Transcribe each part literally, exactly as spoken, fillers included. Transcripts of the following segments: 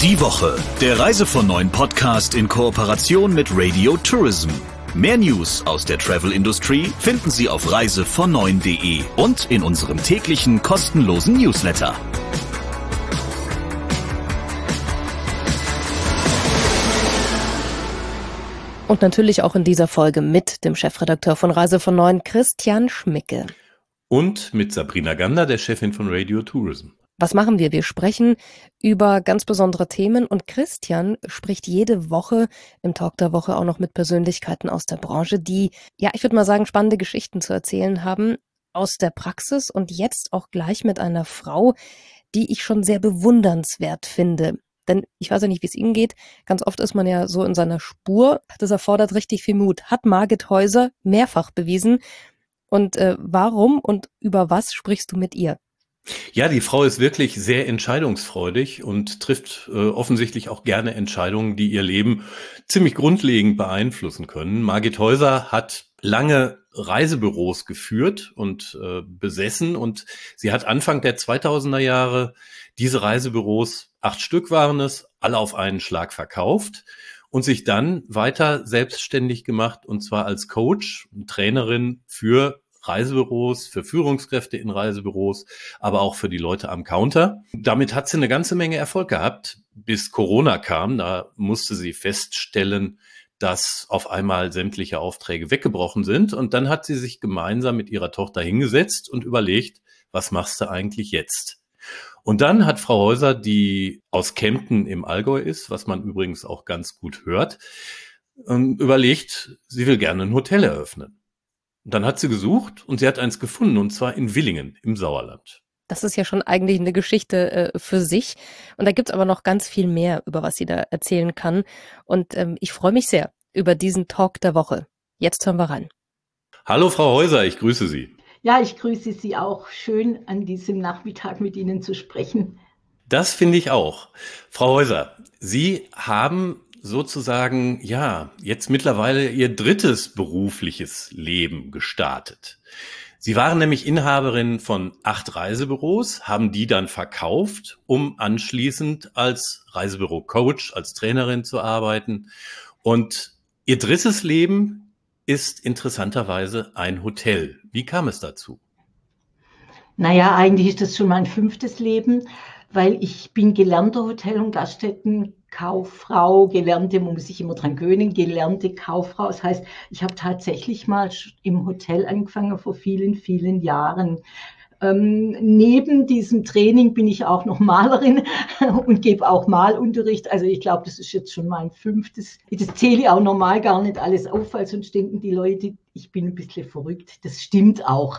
Die Woche, der Reise von neun Podcast in Kooperation mit Radio Tourism. Mehr News aus der Travel-Industrie finden Sie auf reise von neun punkt de und in unserem täglichen kostenlosen Newsletter. Und natürlich auch in dieser Folge mit dem Chefredakteur von Reise von neun, Christian Schmicke. Und mit Sabrina Gander, der Chefin von Radio Tourism. Was machen wir? Wir sprechen über ganz besondere Themen und Christian spricht jede Woche im Talk der Woche auch noch mit Persönlichkeiten aus der Branche, die, ja, ich würde mal sagen, spannende Geschichten zu erzählen haben aus der Praxis und jetzt auch gleich mit einer Frau, die ich schon sehr bewundernswert finde. Denn ich weiß ja nicht, wie es Ihnen geht. Ganz oft ist man ja so in seiner Spur. Das erfordert richtig viel Mut. Hat Margit Häuser mehrfach bewiesen. Und äh, warum und über was sprichst du mit ihr? Ja, die Frau ist wirklich sehr entscheidungsfreudig und trifft äh, offensichtlich auch gerne Entscheidungen, die ihr Leben ziemlich grundlegend beeinflussen können. Margit Häuser hat lange Reisebüros geführt und äh, besessen und sie hat Anfang der zweitausender Jahre diese Reisebüros, acht Stück waren es, alle auf einen Schlag verkauft und sich dann weiter selbstständig gemacht und zwar als Coach und Trainerin für Reisebüros, für Führungskräfte in Reisebüros, aber auch für die Leute am Counter. Damit hat sie eine ganze Menge Erfolg gehabt, bis Corona kam. Da musste sie feststellen, dass auf einmal sämtliche Aufträge weggebrochen sind. Und dann hat sie sich gemeinsam mit ihrer Tochter hingesetzt und überlegt, was machst du eigentlich jetzt? Und dann hat Frau Häuser, die aus Kempten im Allgäu ist, was man übrigens auch ganz gut hört, überlegt, sie will gerne ein Hotel eröffnen. Und dann hat sie gesucht und sie hat eins gefunden, und zwar in Villingen im Sauerland. Das ist ja schon eigentlich eine Geschichte äh, für sich. Und da gibt's aber noch ganz viel mehr, über was sie da erzählen kann. Und ähm, ich freue mich sehr über diesen Talk der Woche. Jetzt hören wir rein. Hallo Frau Häuser, ich grüße Sie. Ja, ich grüße Sie auch. Schön, an diesem Nachmittag mit Ihnen zu sprechen. Das finde ich auch. Frau Häuser, Sie haben sozusagen, ja, jetzt mittlerweile Ihr drittes berufliches Leben gestartet. Sie waren nämlich Inhaberin von acht Reisebüros, haben die dann verkauft, um anschließend als Reisebüro-Coach, als Trainerin zu arbeiten. Und Ihr drittes Leben ist interessanterweise ein Hotel. Wie kam es dazu? Naja, eigentlich ist das schon mein fünftes Leben, weil ich bin gelernte Hotel- und Gaststättenkauffrau, gelernte, man muss sich immer dran gewöhnen, gelernte Kauffrau. Das heißt, ich habe tatsächlich mal im Hotel angefangen vor vielen, vielen Jahren. Ähm, neben diesem Training bin ich auch noch Malerin und gebe auch Malunterricht. Also ich glaube, das ist jetzt schon mein fünftes. Das zähle ich auch normal gar nicht alles auf, weil sonst denken die Leute, ich bin ein bisschen verrückt. Das stimmt auch.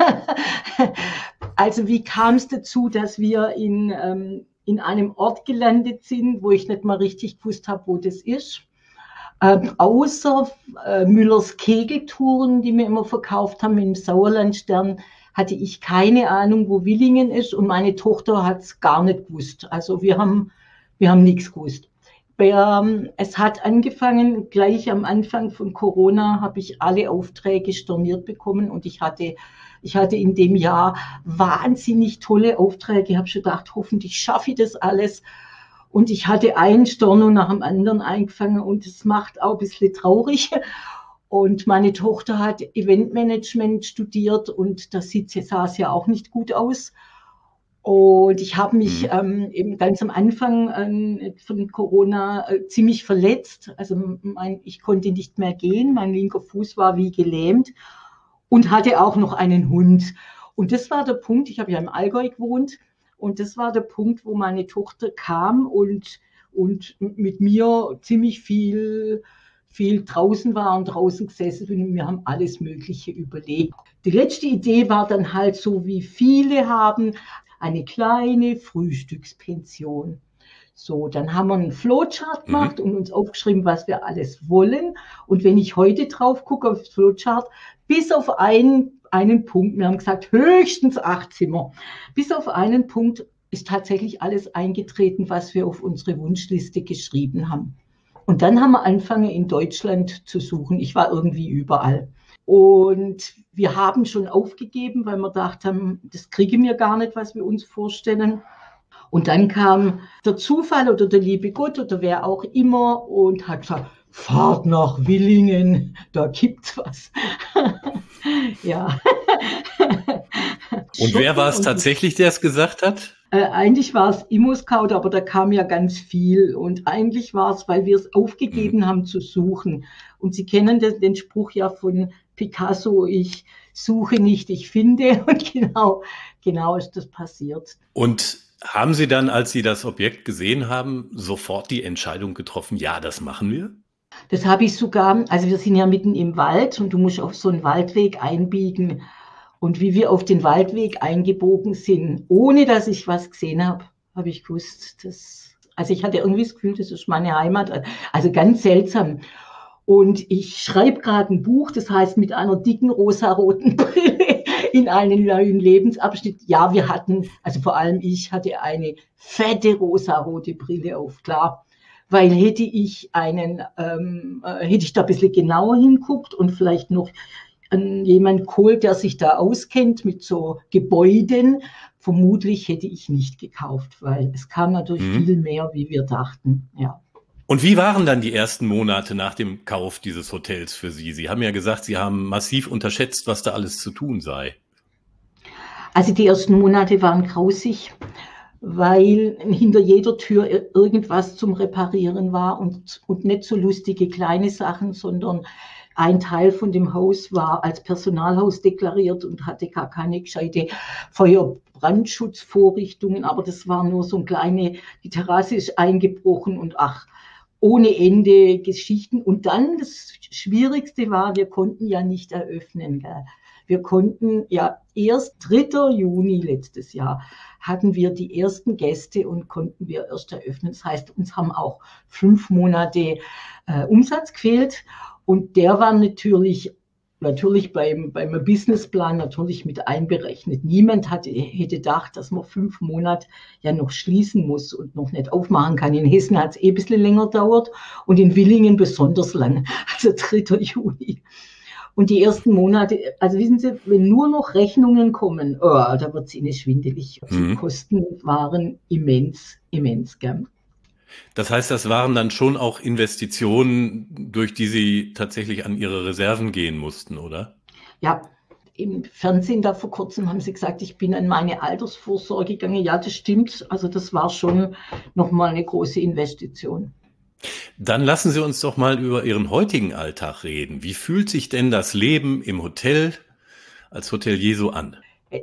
Also wie kam es dazu, dass wir in, ähm, in einem Ort gelandet sind, wo ich nicht mal richtig gewusst habe, wo das ist? Ähm, außer äh, Müllers Kegeltouren, die wir immer verkauft haben im Sauerlandstern, hatte ich keine Ahnung, wo Villingen ist und meine Tochter hat es gar nicht gewusst. Also wir haben, wir haben nichts gewusst. Ähm, es hat angefangen, gleich am Anfang von Corona habe ich alle Aufträge storniert bekommen und ich hatte, ich hatte in dem Jahr wahnsinnig tolle Aufträge. Ich habe schon gedacht, hoffentlich schaffe ich das alles. Und ich hatte einen Storno nach dem anderen eingefangen und es macht auch ein bisschen traurig. Und meine Tochter hat Eventmanagement studiert und das sieht, sah es ja auch nicht gut aus. Und ich habe mich mhm. ähm, eben ganz am Anfang ähm, von Corona äh, ziemlich verletzt. Also mein, ich konnte nicht mehr gehen, mein linker Fuß war wie gelähmt und hatte auch noch einen Hund. Und das war der Punkt, ich habe ja im Allgäu gewohnt und das war der Punkt, wo meine Tochter kam und, und mit mir ziemlich viel... viel draußen war und draußen gesessen und wir haben alles Mögliche überlegt. Die letzte Idee war dann halt so, wie viele haben, eine kleine Frühstückspension. So, dann haben wir einen Flowchart gemacht mhm. und uns aufgeschrieben, was wir alles wollen. Und wenn ich heute drauf gucke auf das Flowchart, bis auf einen, einen Punkt, wir haben gesagt, höchstens acht Zimmer, bis auf einen Punkt ist tatsächlich alles eingetreten, was wir auf unsere Wunschliste geschrieben haben. Und dann haben wir angefangen, in Deutschland zu suchen. Ich war irgendwie überall. Und wir haben schon aufgegeben, weil wir gedacht haben, das kriegen wir gar nicht, was wir uns vorstellen. Und dann kam der Zufall oder der liebe Gott oder wer auch immer und hat gesagt, fahrt nach Willingen, da gibt's was. Ja. Und wer war es tatsächlich, der es gesagt hat? Äh, eigentlich war es ImmoScout, aber da kam ja ganz viel. Und eigentlich war es, weil wir es aufgegeben mhm. haben zu suchen. Und Sie kennen den, den Spruch ja von Picasso, ich suche nicht, ich finde. Und genau, genau ist das passiert. Und haben Sie dann, als Sie das Objekt gesehen haben, sofort die Entscheidung getroffen, ja, das machen wir? Das habe ich sogar, also wir sind ja mitten im Wald und du musst auf so einen Waldweg einbiegen. Und wie wir auf den Waldweg eingebogen sind, ohne dass ich was gesehen habe, habe ich gewusst, dass, also ich hatte irgendwie das Gefühl, das ist meine Heimat. Also ganz seltsam. Und ich schreibe gerade ein Buch, das heißt mit einer dicken rosaroten Brille in einen neuen Lebensabschnitt. Ja, wir hatten, also vor allem ich hatte eine fette rosarote Brille auf, klar. Weil hätte ich einen, ähm, hätte ich da ein bisschen genauer hinguckt und vielleicht noch an jemand geholt, der sich da auskennt mit so Gebäuden, vermutlich hätte ich nicht gekauft, weil es kam natürlich mhm. viel mehr, wie wir dachten, ja. Und wie waren dann die ersten Monate nach dem Kauf dieses Hotels für Sie? Sie haben ja gesagt, Sie haben massiv unterschätzt, was da alles zu tun sei. Also die ersten Monate waren grausig, weil hinter jeder Tür irgendwas zum Reparieren war und, und nicht so lustige kleine Sachen, sondern ein Teil von dem Haus war als Personalhaus deklariert und hatte gar keine gescheite Feuerbrandschutzvorrichtungen, aber das war nur so ein kleine, die Terrasse ist eingebrochen und ach, ohne Ende Geschichten. Und dann das Schwierigste war, wir konnten ja nicht eröffnen, gell. Wir konnten ja erst dritter Juni letztes Jahr hatten wir die ersten Gäste und konnten wir erst eröffnen. Das heißt, uns haben auch fünf Monate äh, Umsatz gefehlt. Und der war natürlich, natürlich beim, beim Businessplan natürlich mit einberechnet. Niemand hatte, hätte gedacht, dass man fünf Monate ja noch schließen muss und noch nicht aufmachen kann. In Hessen hat es eh ein bisschen länger gedauert und in Willingen besonders lang, also dritter Juni. Und die ersten Monate, also wissen Sie, wenn nur noch Rechnungen kommen, oh, da wird es Ihnen schwindelig. Mhm. Die Kosten waren immens, immens, gell? Das heißt, das waren dann schon auch Investitionen, durch die Sie tatsächlich an Ihre Reserven gehen mussten, oder? Ja, im Fernsehen da vor kurzem haben Sie gesagt, ich bin an meine Altersvorsorge gegangen. Ja, das stimmt. Also das war schon nochmal eine große Investition. Dann lassen Sie uns doch mal über Ihren heutigen Alltag reden. Wie fühlt sich denn das Leben im Hotel als Hotelier so an?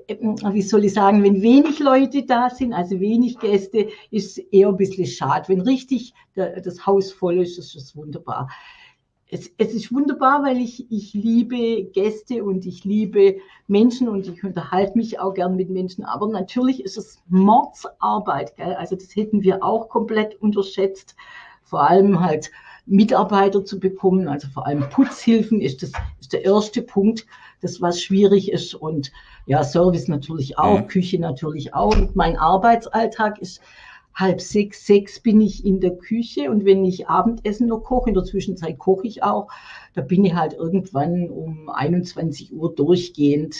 Wie soll ich sagen, wenn wenig Leute da sind, also wenig Gäste, ist es eher ein bisschen schade. Wenn richtig das Haus voll ist, ist es wunderbar. Es, es ist wunderbar, weil ich, ich liebe Gäste und ich liebe Menschen und ich unterhalte mich auch gern mit Menschen. Aber natürlich ist es Mordsarbeit, gell? Also das hätten wir auch komplett unterschätzt. Vor allem halt Mitarbeiter zu bekommen, also vor allem Putzhilfen ist das ist der erste Punkt, das was schwierig ist und ja, Service natürlich auch, mhm. Küche natürlich auch. Und mein Arbeitsalltag ist halb sechs, sechs bin ich in der Küche und wenn ich Abendessen noch koche, in der Zwischenzeit koche ich auch, da bin ich halt irgendwann um einundzwanzig Uhr durchgehend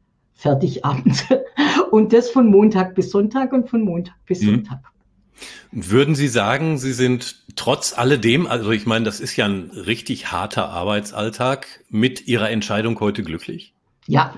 fertig abends. Und das von Montag bis Sonntag und von Montag bis mhm. Sonntag. Würden Sie sagen, Sie sind trotz alledem, also ich meine, das ist ja ein richtig harter Arbeitsalltag, mit Ihrer Entscheidung heute glücklich? Ja,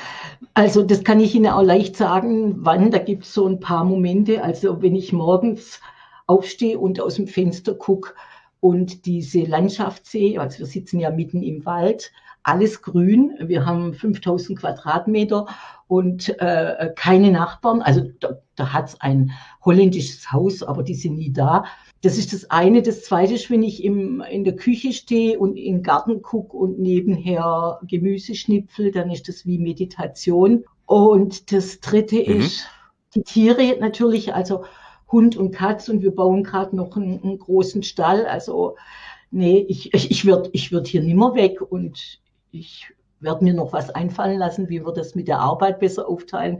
also das kann ich Ihnen auch leicht sagen, wann, da gibt es so ein paar Momente, also wenn ich morgens aufstehe und aus dem Fenster gucke und diese Landschaft sehe, also wir sitzen ja mitten im Wald, alles grün, wir haben fünftausend Quadratmeter und äh, keine Nachbarn, also da, da hat es ein holländisches Haus, aber die sind nie da. Das ist das eine. Das zweite ist, wenn ich im, in der Küche stehe und in den Garten gucke und nebenher Gemüse schnipfel, dann ist das wie Meditation. Und das dritte mhm. ist die Tiere natürlich, also Hund und Katz und wir bauen gerade noch einen, einen großen Stall. Also nee, ich, ich, ich würde ich würd hier nimmer weg und ich werde mir noch was einfallen lassen, wie wir das mit der Arbeit besser aufteilen.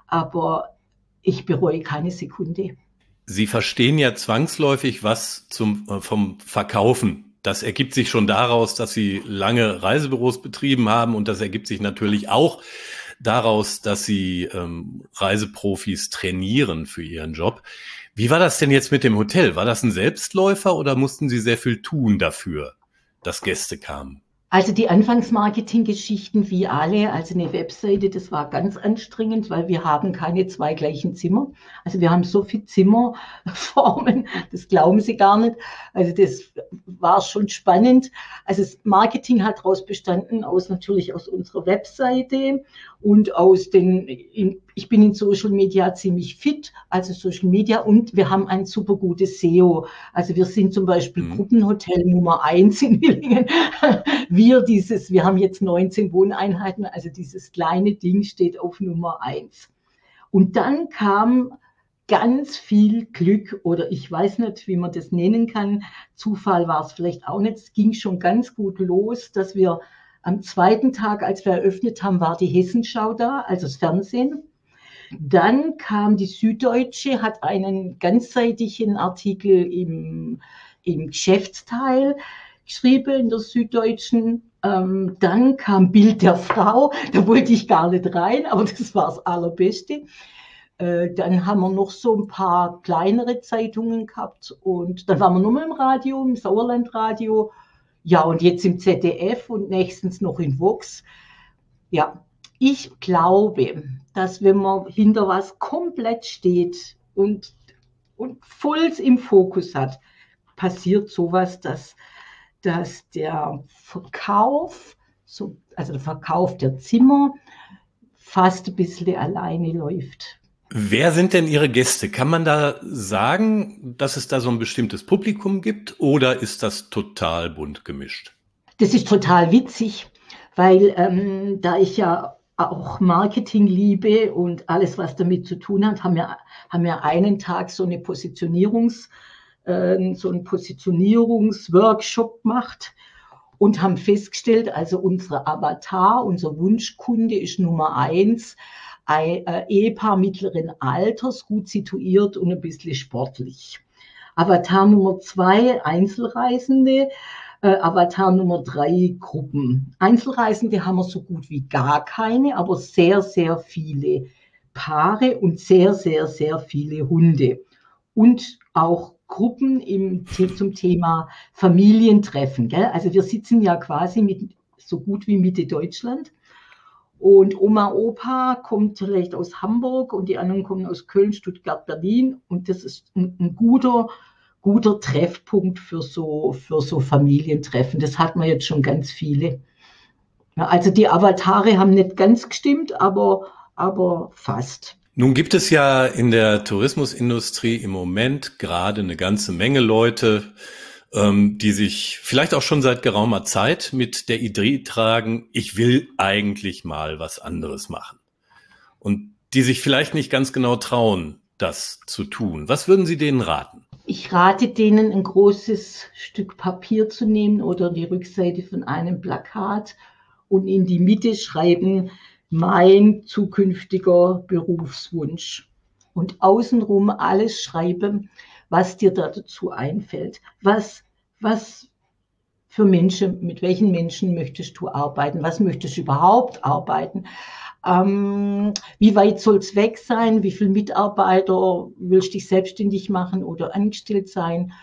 Aber ich bereue keine Sekunde. Sie verstehen ja zwangsläufig was zum, äh, vom Verkaufen. Das ergibt sich schon daraus, dass Sie lange Reisebüros betrieben haben und das ergibt sich natürlich auch daraus, dass Sie ähm, Reiseprofis trainieren für Ihren Job. Wie war das denn jetzt mit dem Hotel? War das ein Selbstläufer oder mussten Sie sehr viel tun dafür, dass Gäste kamen? Also die Anfangsmarketing-Geschichten wie alle, also eine Webseite, das war ganz anstrengend, weil wir haben keine zwei gleichen Zimmer. Also wir haben so viele Zimmerformen, das glauben Sie gar nicht. Also das war schon spannend. Also das Marketing hat daraus bestanden, aus natürlich aus unserer Webseite und aus den, ich bin in Social Media ziemlich fit, also Social Media, und wir haben ein super gutes S E O. Also wir sind zum Beispiel mhm. Gruppenhotel Nummer eins in Willingen. Wir dieses, wir haben jetzt neunzehn Wohneinheiten, also dieses kleine Ding steht auf Nummer eins. Und dann kam ganz viel Glück, oder ich weiß nicht, wie man das nennen kann. Zufall war es vielleicht auch nicht. Es ging schon ganz gut los, dass wir am zweiten Tag, als wir eröffnet haben, war die Hessenschau da, also das Fernsehen. Dann kam die Süddeutsche, hat einen ganzseitigen Artikel im, im Geschäftsteil geschrieben in der Süddeutschen. Ähm, dann kam Bild der Frau, da wollte ich gar nicht rein, aber das war das Allerbeste. Äh, dann haben wir noch so ein paar kleinere Zeitungen gehabt und dann waren wir nur mal im Radio, im Sauerlandradio. Ja, und jetzt im Z D F und nächstens noch in Vox. Ja, ich glaube, dass wenn man hinter was komplett steht und, und voll im Fokus hat, passiert sowas, dass, dass der Verkauf, so, also der Verkauf der Zimmer fast ein bisschen alleine läuft. Wer sind denn Ihre Gäste? Kann man da sagen, dass es da so ein bestimmtes Publikum gibt oder ist das total bunt gemischt? Das ist total witzig, weil ähm, da ich ja auch Marketing liebe und alles, was damit zu tun hat, haben wir, haben wir einen Tag so eine Positionierungs, äh, so einen Positionierungsworkshop gemacht und haben festgestellt, also unser Avatar, unser Wunschkunde ist Nummer eins, ein äh, Ehepaar mittleren Alters, gut situiert und ein bisschen sportlich. Avatar Nummer zwei, Einzelreisende. Äh, Avatar Nummer drei, Gruppen. Einzelreisende haben wir so gut wie gar keine, aber sehr, sehr viele Paare und sehr, sehr, sehr viele Hunde. Und auch Gruppen im, zum Thema Familientreffen. Gell? Also wir sitzen ja quasi mit, so gut wie Mitte Deutschland. Und Oma, Opa kommt vielleicht aus Hamburg und die anderen kommen aus Köln, Stuttgart, Berlin. Und das ist ein, ein guter, guter Treffpunkt für so, für so Familientreffen. Das hat man jetzt schon ganz viele. Ja, also die Avatare haben nicht ganz gestimmt, aber, aber fast. Nun gibt es ja in der Tourismusindustrie im Moment gerade eine ganze Menge Leute, die sich vielleicht auch schon seit geraumer Zeit mit der Idee tragen, ich will eigentlich mal was anderes machen. Und die sich vielleicht nicht ganz genau trauen, das zu tun. Was würden Sie denen raten? Ich rate denen, ein großes Stück Papier zu nehmen oder die Rückseite von einem Plakat und in die Mitte schreiben, mein zukünftiger Berufswunsch. Und außenrum alles schreiben, was dir da dazu einfällt. Was, was für Menschen, mit welchen Menschen möchtest du arbeiten? Was möchtest du überhaupt arbeiten? Ähm, wie weit soll es weg sein? Wie viele Mitarbeiter willst du dich selbstständig machen oder angestellt sein?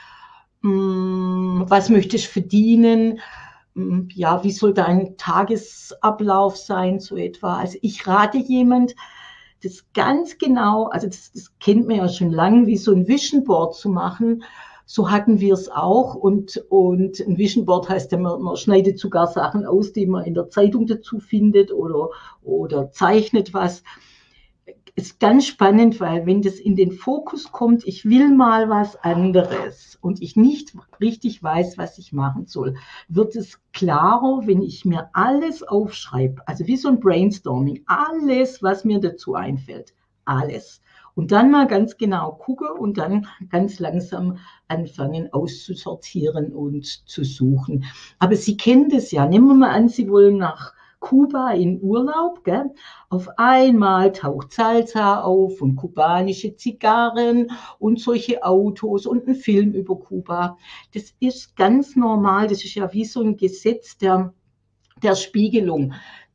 Ähm, was möchtest du verdienen? Ähm, ja, wie soll dein Tagesablauf sein, so etwa? Also ich rate jemand, das ganz genau, also das, das kennt man ja schon lange, wie so ein Vision Board zu machen. So hatten wir es auch. Und, und ein Vision Board heißt ja, man, man schneidet sogar Sachen aus, die man in der Zeitung dazu findet oder, oder zeichnet was. Ist ganz spannend, weil wenn das in den Fokus kommt, ich will mal was anderes und ich nicht richtig weiß, was ich machen soll, wird es klarer, wenn ich mir alles aufschreibe, also wie so ein Brainstorming, alles, was mir dazu einfällt, alles. Und dann mal ganz genau gucke und dann ganz langsam anfangen auszusortieren und zu suchen. Aber Sie kennen das ja, nehmen wir mal an, Sie wollen nach Kuba in Urlaub, gell? Auf einmal taucht Salsa auf und kubanische Zigarren und solche Autos und ein Film über Kuba. Das ist ganz normal, das ist ja wie so ein Gesetz der, der Spiegelung.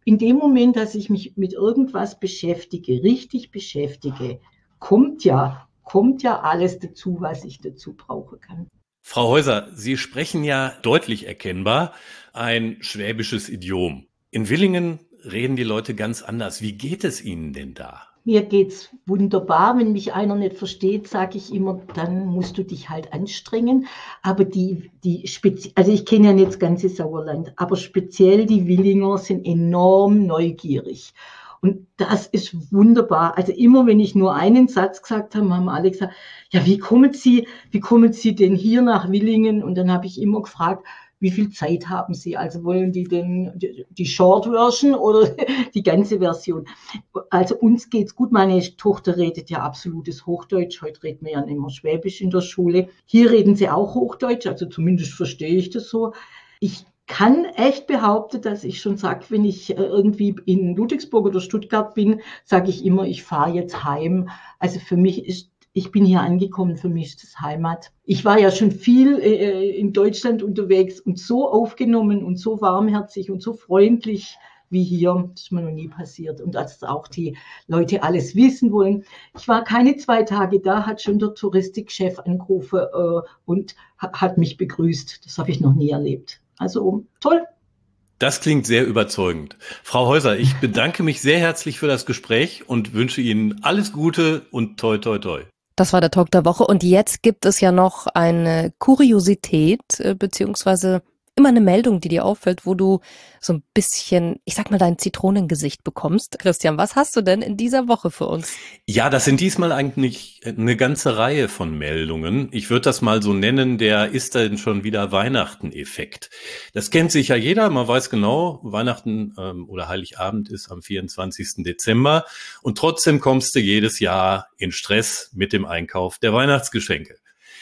In dem Moment, dass ich mich mit irgendwas beschäftige, richtig beschäftige, kommt ja, kommt ja alles dazu, was ich dazu brauchen kann. Frau Häuser, Sie sprechen ja deutlich erkennbar ein schwäbisches Idiom. In Villingen reden die Leute ganz anders. Wie geht es Ihnen denn da? Mir geht's wunderbar. Wenn mich einer nicht versteht, sage ich immer, dann musst du dich halt anstrengen. Aber die, die Spezi- also ich kenne ja nicht das ganze Sauerland, aber speziell die Villinger sind enorm neugierig. Und das ist wunderbar. Also immer, wenn ich nur einen Satz gesagt habe, haben alle gesagt, ja, wie kommen Sie, wie kommen Sie denn hier nach Villingen? Und dann habe ich immer gefragt, wie viel Zeit haben Sie? Also wollen die denn die Short Version oder die ganze Version? Also uns geht's gut. Meine Tochter redet ja absolutes Hochdeutsch. Heute reden wir ja nicht mehr Schwäbisch in der Schule. Hier reden sie auch Hochdeutsch, also zumindest verstehe ich das so. Ich kann echt behaupten, dass ich schon sage, wenn ich irgendwie in Ludwigsburg oder Stuttgart bin, sage ich immer, ich fahre jetzt heim. Also für mich ist Ich bin hier angekommen, für mich ist das Heimat. Ich war ja schon viel äh, in Deutschland unterwegs und so aufgenommen und so warmherzig und so freundlich wie hier. Das ist mir noch nie passiert. Und als auch die Leute alles wissen wollen. Ich war keine zwei Tage da, hat schon der Touristikchef angerufen äh, und hat, hat mich begrüßt. Das habe ich noch nie erlebt. Also toll. Das klingt sehr überzeugend. Frau Häuser, ich bedanke mich sehr herzlich für das Gespräch und wünsche Ihnen alles Gute und toi, toi, toi. Das war der Talk der Woche und jetzt gibt es ja noch eine Kuriosität, äh, beziehungsweise immer eine Meldung, die dir auffällt, wo du so ein bisschen, ich sag mal, dein Zitronengesicht bekommst. Christian, was hast du denn in dieser Woche für uns? Ja, das sind diesmal eigentlich eine ganze Reihe von Meldungen. Ich würde das mal so nennen, der ist denn schon wieder Weihnachten-Effekt. Das kennt sicher jeder, man weiß genau, Weihnachten ähm, oder Heiligabend ist am vierundzwanzigsten Dezember und trotzdem kommst du jedes Jahr in Stress mit dem Einkauf der Weihnachtsgeschenke.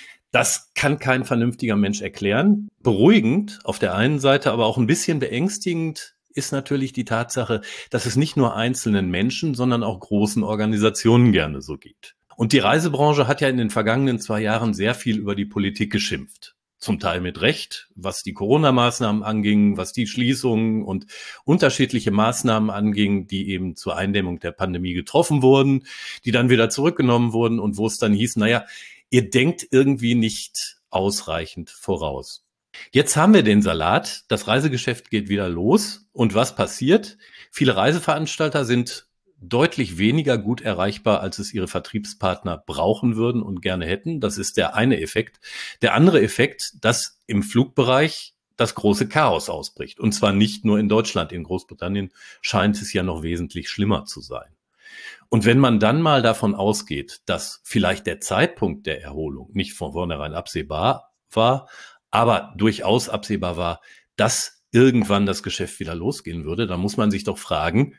Das kann kein vernünftiger Mensch erklären. Beruhigend auf der einen Seite, aber auch ein bisschen beängstigend ist natürlich die Tatsache, dass es nicht nur einzelnen Menschen, sondern auch großen Organisationen gerne so geht. Und die Reisebranche hat ja in den vergangenen zwei Jahren sehr viel über die Politik geschimpft. Zum Teil mit Recht, was die Corona-Maßnahmen anging, was die Schließungen und unterschiedliche Maßnahmen anging, die eben zur Eindämmung der Pandemie getroffen wurden, die dann wieder zurückgenommen wurden und wo es dann hieß, naja, ihr denkt irgendwie nicht ausreichend voraus. Jetzt haben wir den Salat, das Reisegeschäft geht wieder los und was passiert? Viele Reiseveranstalter sind deutlich weniger gut erreichbar, als es ihre Vertriebspartner brauchen würden und gerne hätten. Das ist der eine Effekt. Der andere Effekt, dass im Flugbereich das große Chaos ausbricht. Und zwar nicht nur in Deutschland, in Großbritannien scheint es ja noch wesentlich schlimmer zu sein. Und wenn man dann mal davon ausgeht, dass vielleicht der Zeitpunkt der Erholung nicht von vornherein absehbar war, aber durchaus absehbar war, dass irgendwann das Geschäft wieder losgehen würde, dann muss man sich doch fragen,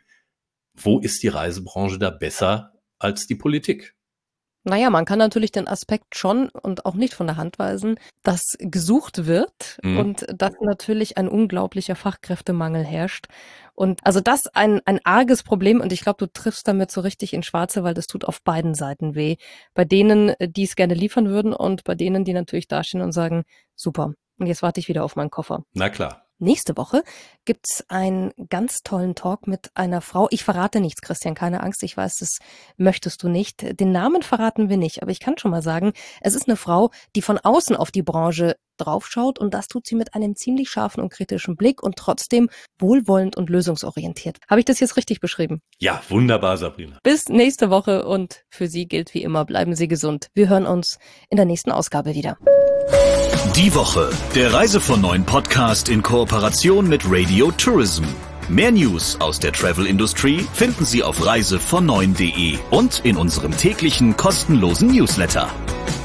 wo ist die Reisebranche da besser als die Politik? Naja, man kann natürlich den Aspekt schon und auch nicht von der Hand weisen, dass gesucht wird mhm. und dass natürlich ein unglaublicher Fachkräftemangel herrscht. Und also das ein ein arges Problem und ich glaube, du triffst damit so richtig ins Schwarze, weil das tut auf beiden Seiten weh. Bei denen, die es gerne liefern würden und bei denen, die natürlich dastehen und sagen, super, und jetzt warte ich wieder auf meinen Koffer. Na klar. Nächste Woche gibt's einen ganz tollen Talk mit einer Frau. Ich verrate nichts, Christian, keine Angst. Ich weiß, das möchtest du nicht. Den Namen verraten wir nicht, aber ich kann schon mal sagen, es ist eine Frau, die von außen auf die Branche draufschaut und das tut sie mit einem ziemlich scharfen und kritischen Blick und trotzdem wohlwollend und lösungsorientiert. Habe ich das jetzt richtig beschrieben? Ja, wunderbar, Sabrina. Bis nächste Woche und für Sie gilt wie immer, bleiben Sie gesund. Wir hören uns in der nächsten Ausgabe wieder. Die Woche, der Reise von neun Podcast in Kooperation mit Radio Tourism. Mehr News aus der Travel Industry finden Sie auf reise von neun punkt de und in unserem täglichen kostenlosen Newsletter.